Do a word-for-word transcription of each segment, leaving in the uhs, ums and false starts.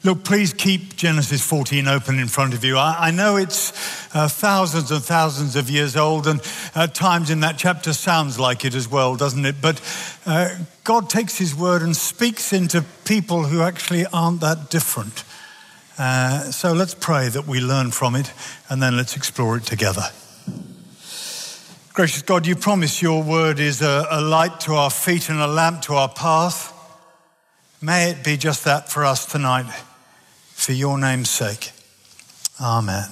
Look, please keep Genesis fourteen open in front of you. I, I know it's uh, thousands and thousands of years old, and at times in that chapter sounds like it as well, doesn't it? But uh, God takes his word and speaks into people who actually aren't that different. Uh, so let's pray that we learn from it, and then let's explore it together. Gracious God, you promise your word is a, a light to our feet and a lamp to our path. May it be just that for us tonight, for your name's sake. Amen.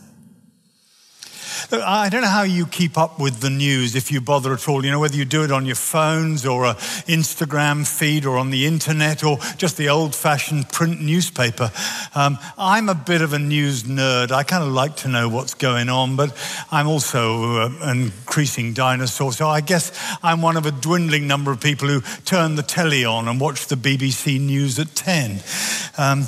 Look, I don't know how you keep up with the news if you bother at all, you know, whether you do it on your phones or an Instagram feed or on the internet or just the old-fashioned print newspaper. Um, I'm a bit of a news nerd. I kind of like to know what's going on, but I'm also uh, an increasing dinosaur, so I guess I'm one of a dwindling number of people who turn the telly on and watch the B B C News at ten. Um,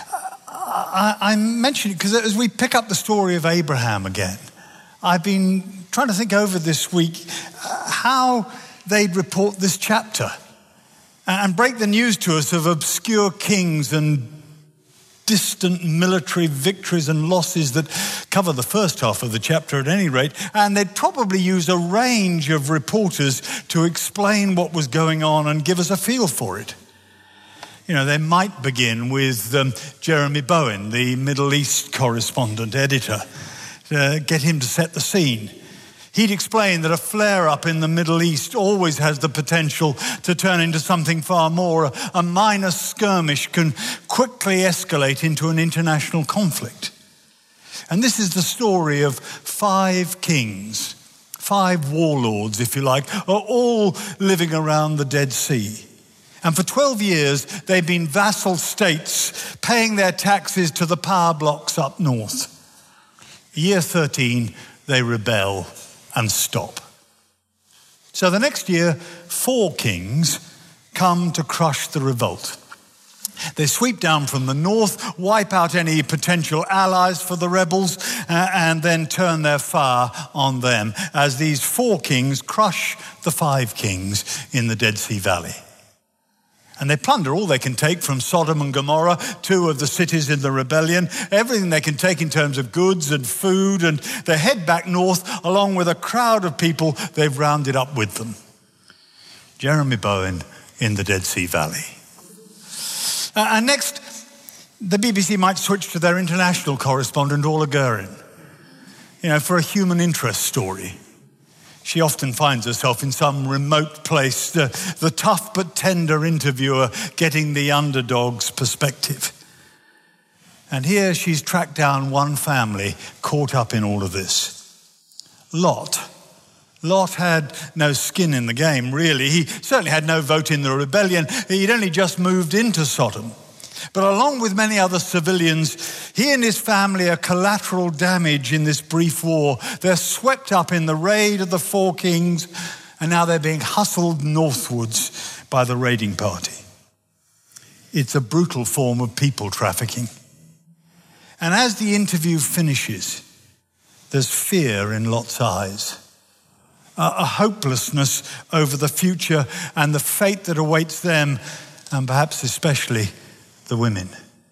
I, I mention it because as we pick up the story of Abraham again, I've been trying to think over this week uh, how they'd report this chapter and break the news to us of obscure kings and distant military victories and losses that cover the first half of the chapter at any rate. And they'd probably use a range of reporters to explain what was going on and give us a feel for it. You know, they might begin with um, Jeremy Bowen, the Middle East correspondent editor. Uh, get him to set the scene. He'd explain that a flare-up in the Middle East always has the potential to turn into something far more. A minor skirmish can quickly escalate into an international conflict. And this is the story of five kings, five warlords, if you like, are all living around the Dead Sea. And for twelve years, they've been vassal states paying their taxes to the power blocks up north. Year thirteen, they rebel and stop. So the next year, four kings come to crush the revolt. They sweep down from the north, wipe out any potential allies for the rebels, uh, and then turn their fire on them as these four kings crush the five kings in the Dead Sea Valley. And they plunder all they can take from Sodom and Gomorrah, two of the cities in the rebellion, everything they can take in terms of goods and food, and they head back north along with a crowd of people they've rounded up with them. Jeremy Bowen in the Dead Sea Valley. Uh, and next, the B B C might switch to their international correspondent, Orla Guerin, you know, for a human interest story. She often finds herself in some remote place, the, the tough but tender interviewer getting the underdog's perspective. And here she's tracked down one family caught up in all of this. Lot. Lot had no skin in the game, really. He certainly had no vote in the rebellion. He'd only just moved into Sodom. But along with many other civilians, he and his family are collateral damage in this brief war. They're swept up in the raid of the four kings, and now they're being hustled northwards by the raiding party. It's a brutal form of people trafficking. And as the interview finishes, there's fear in Lot's eyes, a hopelessness over the future and the fate that awaits them, and perhaps especially the women.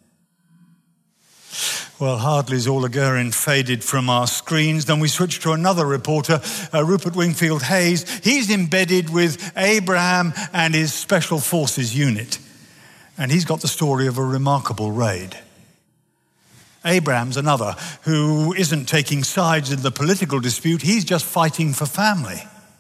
Well, hardly is Orla Guerin faded from our screens, then we switch to another reporter, uh, Rupert Wingfield Hayes. He's embedded with Abraham and his Special Forces unit, and he's got the story of a remarkable raid. Abraham's another who isn't taking sides in the political dispute. He's just fighting for family.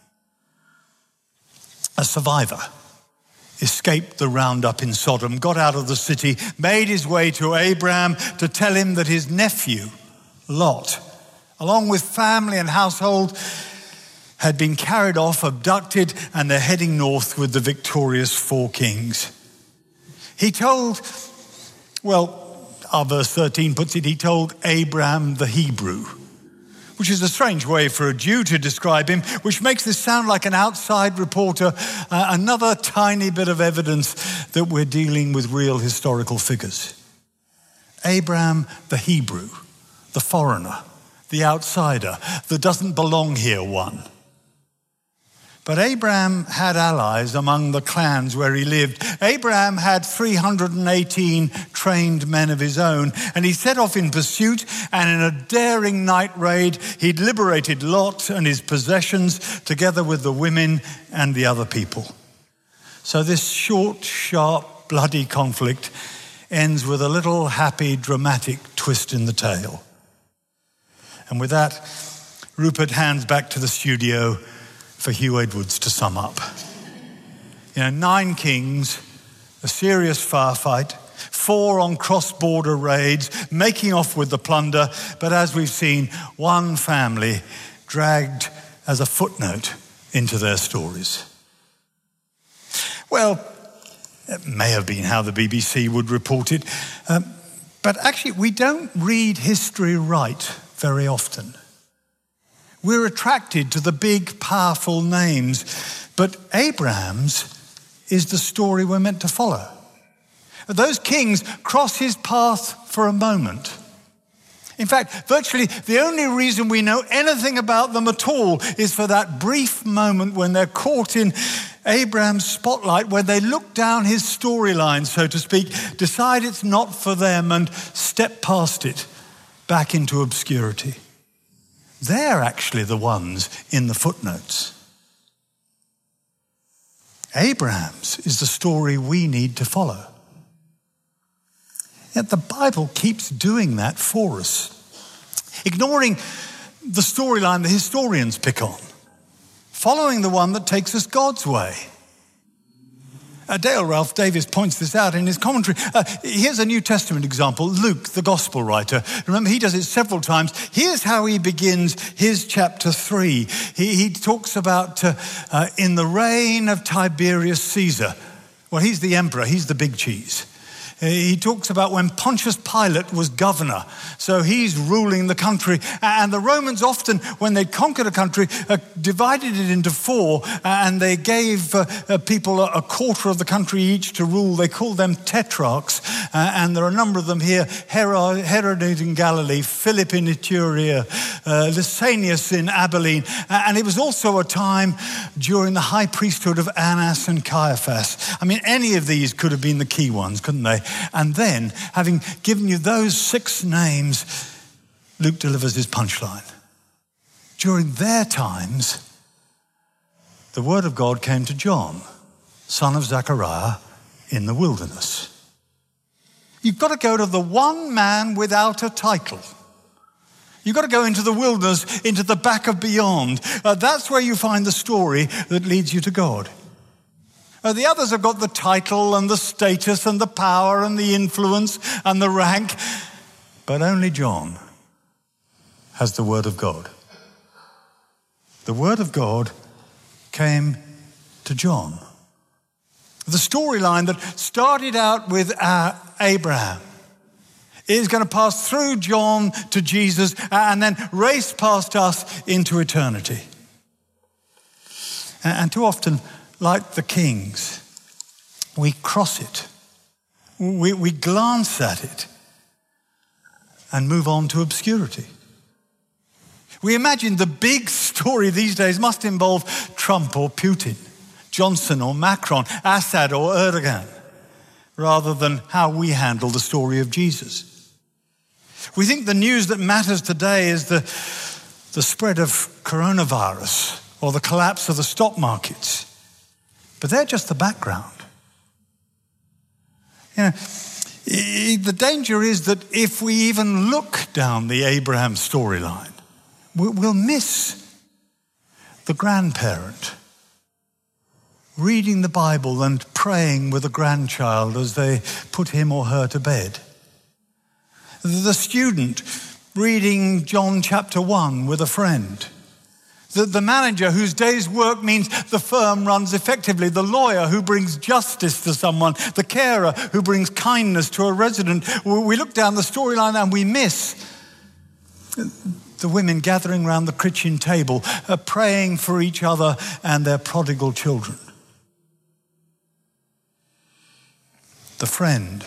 A survivor escaped the roundup in Sodom, got out of the city, made his way to Abraham to tell him that his nephew, Lot, along with family and household, had been carried off, abducted, and they're heading north with the victorious four kings. He told, well, our verse thirteen puts it, he told Abraham the Hebrew, which is a strange way for a Jew to describe him, which makes this sound like an outside reporter, uh, another tiny bit of evidence that we're dealing with real historical figures. Abraham the Hebrew, the foreigner, the outsider, the doesn't belong here one. But Abraham had allies among the clans where he lived. Abraham had three hundred eighteen trained men of his own, and he set off in pursuit, and in a daring night raid, he'd liberated Lot and his possessions, together with the women and the other people. So this short, sharp, bloody conflict ends with a little happy, dramatic twist in the tale. And with that, Rupert hands back to the studio for Hugh Edwards to sum up. You know, nine kings, a serious firefight, four on cross-border raids, making off with the plunder, but as we've seen, one family dragged as a footnote into their stories. Well, it may have been how the B B C would report it, um, but actually we don't read history right very often. We're attracted to the big, powerful names, but Abraham's is the story we're meant to follow. Those kings cross his path for a moment. In fact, virtually the only reason we know anything about them at all is for that brief moment when they're caught in Abraham's spotlight, where they look down his storyline, so to speak, decide it's not for them, and step past it back into obscurity. They're actually the ones in the footnotes. Abraham's is the story we need to follow. Yet the Bible keeps doing that for us, ignoring the storyline the historians pick on, following the one that takes us God's way. Uh, Dale Ralph Davis points this out in his commentary. Uh, here's a New Testament example. Luke, the gospel writer. Remember, he does it several times. Here's how he begins his chapter three. He, he talks about uh, uh, in the reign of Tiberius Caesar. Well, he's the emperor. He's the big cheese. He talks about when Pontius Pilate was governor. So he's ruling the country. And the Romans often, when they conquered a country, uh, divided it into four, and they gave uh, uh, people a, a quarter of the country each to rule. They called them tetrarchs. Uh, and there are a number of them here. Herod, Herod in Galilee, Philip in Iturea, uh, Lysanias in Abilene. Uh, and it was also a time during the high priesthood of Annas and Caiaphas. I mean, any of these could have been the key ones, couldn't they? And then, having given you those six names, Luke delivers his punchline. During their times, the word of God came to John, son of Zechariah, in the wilderness. You've got to go to the one man without a title. You've got to go into the wilderness, into the back of beyond. Uh, that's where you find the story that leads you to God. Uh, the others have got the title and the status and the power and the influence and the rank, but only John has the word of God. The word of God came to John. The storyline that started out with uh, Abraham is going to pass through John to Jesus and then race past us into eternity. And, and too often, like the kings, we cross it. We, we glance at it and move on to obscurity. We imagine the big story these days must involve Trump or Putin, Johnson or Macron, Assad or Erdogan, rather than how we handle the story of Jesus. We think the news that matters today is the, the spread of coronavirus or the collapse of the stock markets. But they're just the background. You know, the danger is that if we even look down the Abraham storyline, we'll miss the grandparent reading the Bible and praying with a grandchild as they put him or her to bed. The student reading John chapter one with a friend. The, the manager whose day's work means the firm runs effectively. The lawyer who brings justice to someone. The carer who brings kindness to a resident. We look down the storyline and we miss the women gathering around the kitchen table, uh, praying for each other and their prodigal children. The friend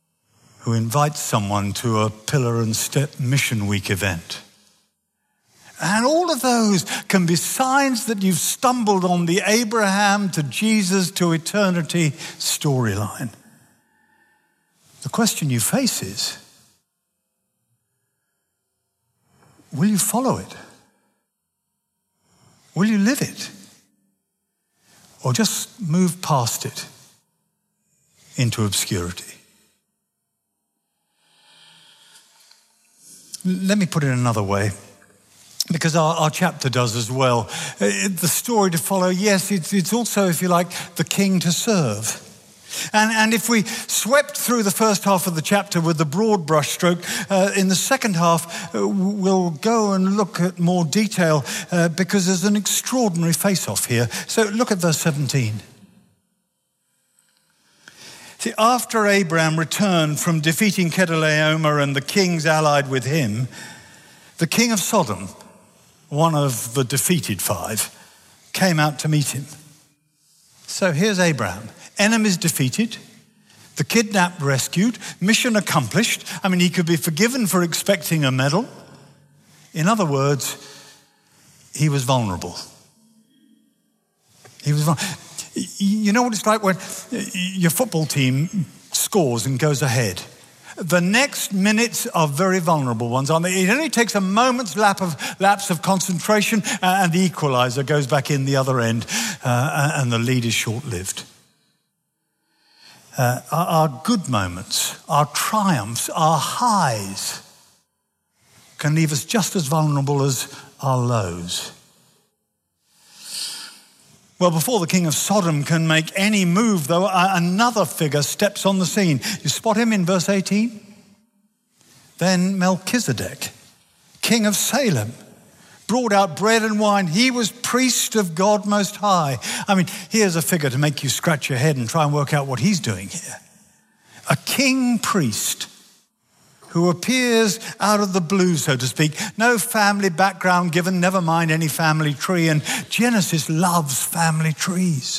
who invites someone to a Pillar and Step Mission Week event. And all of those can be signs that you've stumbled on the Abraham to Jesus to eternity storyline. The question you face is, will you follow it? Will you live it? Or just move past it into obscurity? Let me put it another way, because our, our chapter does as well. Uh, the story to follow, yes, it's, it's also, if you like, the king to serve. And, and if we swept through the first half of the chapter with the broad brushstroke, uh, in the second half, uh, we'll go and look at more detail uh, because there's an extraordinary face-off here. So look at verse seventeen. See, after Abraham returned from defeating Chedorlaomer and the kings allied with him, the king of Sodom, one of the defeated five, came out to meet him. So here's Abraham. Enemies defeated, the kidnapped rescued, mission accomplished. I mean, he could be forgiven for expecting a medal. In other words, he was vulnerable. He was vulnerable. You know what it's like when your football team scores and goes ahead? The next minutes are very vulnerable ones, aren't they? It only takes a moment's lap of, lapse of concentration and the equalizer goes back in the other end uh, and the lead is short-lived. Uh, our, our good moments, our triumphs, our highs can leave us just as vulnerable as our lows. Well, before the king of Sodom can make any move, though, another figure steps on the scene. You spot him in verse eighteen? Then Melchizedek, king of Salem, brought out bread and wine. He was priest of God Most High. I mean, here's a figure to make you scratch your head and try and work out what he's doing here. A king priest who appears out of the blue, so to speak. No family background given, never mind any family tree. And Genesis loves family trees.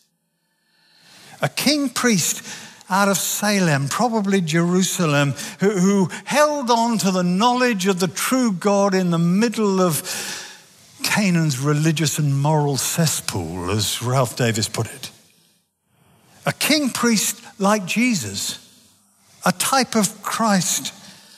A king priest out of Salem, probably Jerusalem, who, who held on to the knowledge of the true God in the middle of Canaan's religious and moral cesspool, as Ralph Davis put it. A king priest like Jesus, a type of Christ.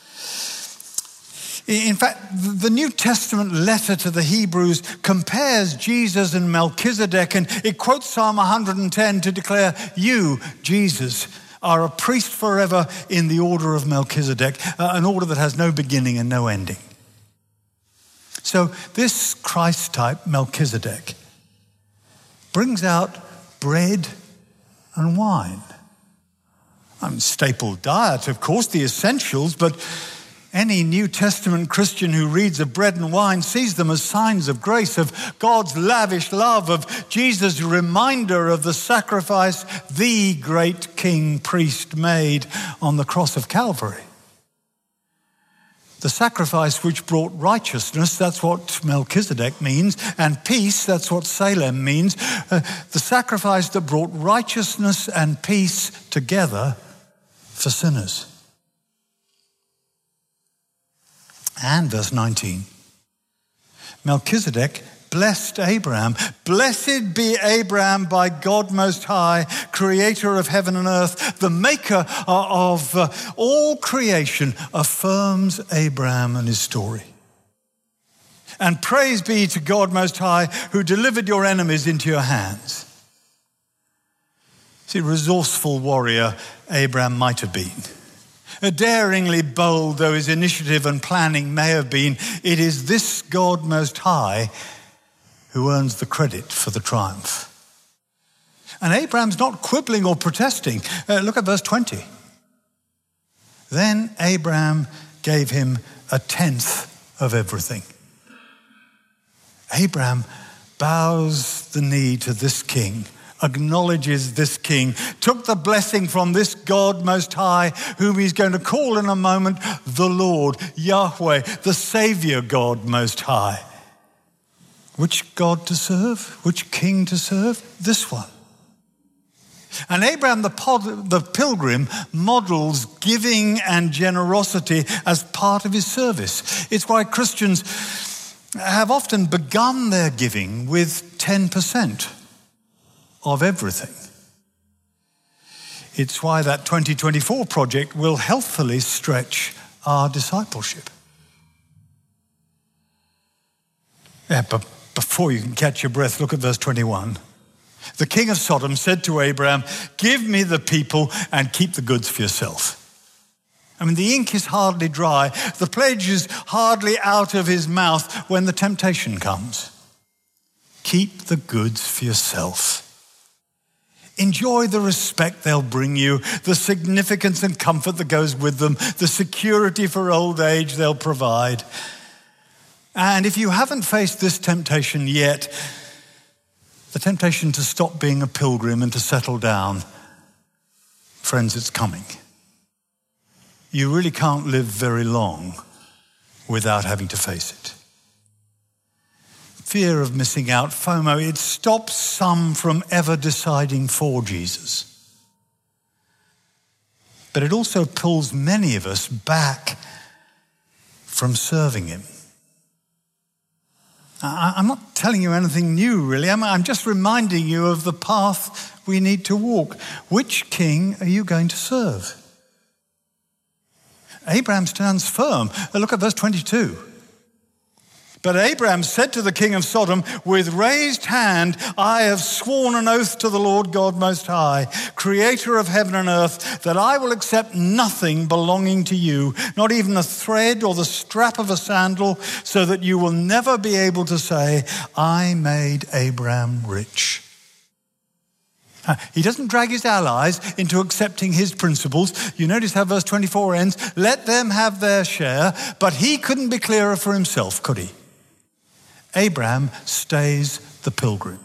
In fact, the New Testament letter to the Hebrews compares Jesus and Melchizedek, and it quotes Psalm one hundred ten to declare, you, Jesus, are a priest forever in the order of Melchizedek, uh, an order that has no beginning and no ending. So this Christ type, Melchizedek, brings out bread and wine. I mean, staple diet, of course, the essentials, but any New Testament Christian who reads of bread and wine sees them as signs of grace, of God's lavish love, of Jesus' reminder of the sacrifice the great king priest made on the cross of Calvary. The sacrifice which brought righteousness, that's what Melchizedek means, and peace, that's what Salem means. Uh, the sacrifice that brought righteousness and peace together for sinners. And verse nineteen, Melchizedek blessed Abraham. Blessed be Abraham by God Most High, creator of heaven and earth, the maker of uh, all creation, affirms Abraham and his story. And praise be to God Most High, who delivered your enemies into your hands. See, resourceful warrior Abraham might have been. Daringly bold though his initiative and planning may have been, it is this God Most High who earns the credit for the triumph. And Abraham's not quibbling or protesting. Uh, look at verse twenty. Then Abraham gave him a tenth of everything. Abraham bows the knee to this king, acknowledges this king, took the blessing from this God Most High, whom he's going to call in a moment the Lord, Yahweh, the Savior God Most High. Which God to serve? Which king to serve? This one. And Abraham the, pod, the pilgrim models giving and generosity as part of his service. It's why Christians have often begun their giving with ten percent of everything. It's why that twenty twenty-four project will healthily stretch our discipleship. Yeah, but before you can catch your breath, look at verse twenty-one. The king of Sodom said to Abraham, "Give me the people and keep the goods for yourself." I mean, the ink is hardly dry. The pledge is hardly out of his mouth when the temptation comes. Keep the goods for yourself. Enjoy the respect they'll bring you, the significance and comfort that goes with them, the security for old age they'll provide. And if you haven't faced this temptation yet, the temptation to stop being a pilgrim and to settle down, friends, it's coming. You really can't live very long without having to face it. Fear of missing out, FOMO, it stops some from ever deciding for Jesus. But it also pulls many of us back from serving him. I'm not telling you anything new, really. I'm just reminding you of the path we need to walk. Which king are you going to serve? Abraham stands firm. Look at verse twenty-two. But Abraham said to the king of Sodom, "With raised hand I have sworn an oath to the Lord God Most High, creator of heaven and earth, that I will accept nothing belonging to you, not even a thread or the strap of a sandal, so that you will never be able to say, 'I made Abraham rich.'" He doesn't drag his allies into accepting his principles. You notice how verse twenty-four ends, "Let them have their share," but he couldn't be clearer for himself, could he? Abraham stays the pilgrim.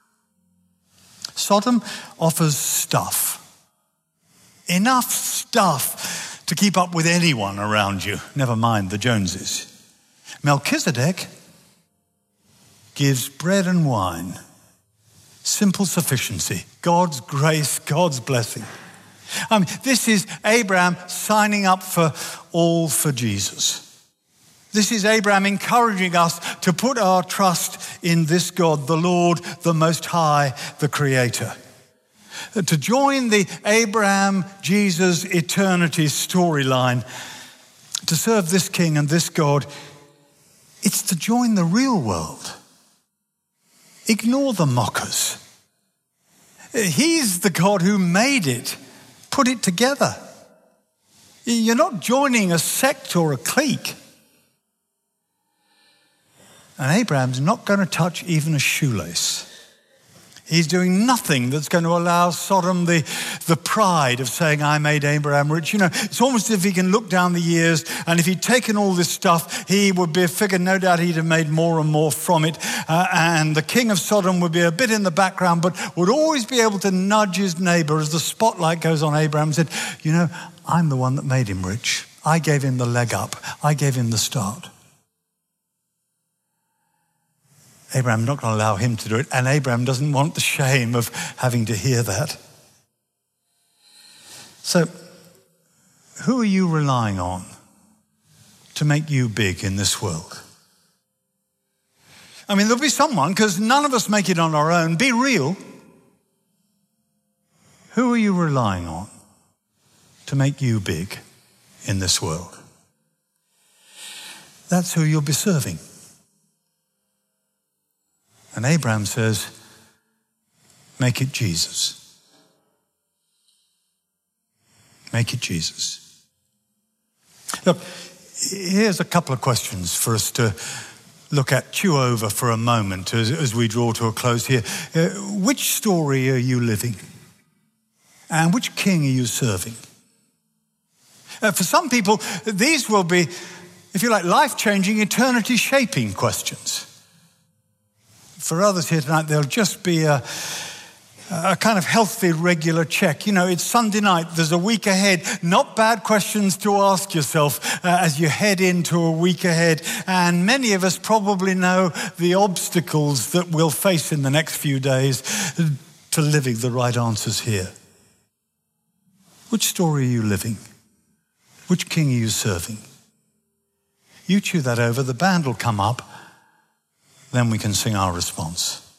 Sodom offers stuff. Enough stuff to keep up with anyone around you, never mind the Joneses. Melchizedek gives bread and wine. Simple sufficiency, God's grace, God's blessing. I mean, this is Abraham signing up for all for Jesus. This is Abraham encouraging us to put our trust in this God, the Lord, the Most High, the Creator. To join the Abraham, Jesus, eternity storyline, to serve this King and this God, it's to join the real world. Ignore the mockers. He's the God who made it, put it together. You're not joining a sect or a clique. And Abraham's not going to touch even a shoelace. He's doing nothing that's going to allow Sodom the, the pride of saying, "I made Abraham rich." You know, it's almost as if he can look down the years, and if he'd taken all this stuff, he would be a figure, no doubt he'd have made more and more from it. Uh, and the king of Sodom would be a bit in the background, but would always be able to nudge his neighbor as the spotlight goes on Abraham and said, "You know, I'm the one that made him rich. I gave him the leg up. I gave him the start." Abraham's not going to allow him to do it, and Abraham doesn't want the shame of having to hear that. So, who are you relying on to make you big in this world? I mean, there'll be someone, because none of us make it on our own. Be real. Who are you relying on to make you big in this world? That's who you'll be serving. And Abraham says, make it Jesus. Make it Jesus. Look, here's a couple of questions for us to look at, chew over for a moment as, as we draw to a close here. Uh, which story are you living? And which king are you serving? Uh, for some people, these will be, if you like, life-changing, eternity-shaping questions. For others here tonight, there'll just be a, a kind of healthy, regular check. You know, it's Sunday night, there's a week ahead. Not bad questions to ask yourself uh, as you head into a week ahead. And many of us probably know the obstacles that we'll face in the next few days to living the right answers here. Which story are you living? Which king are you serving? You chew that over, the band will come up, then we can sing our response.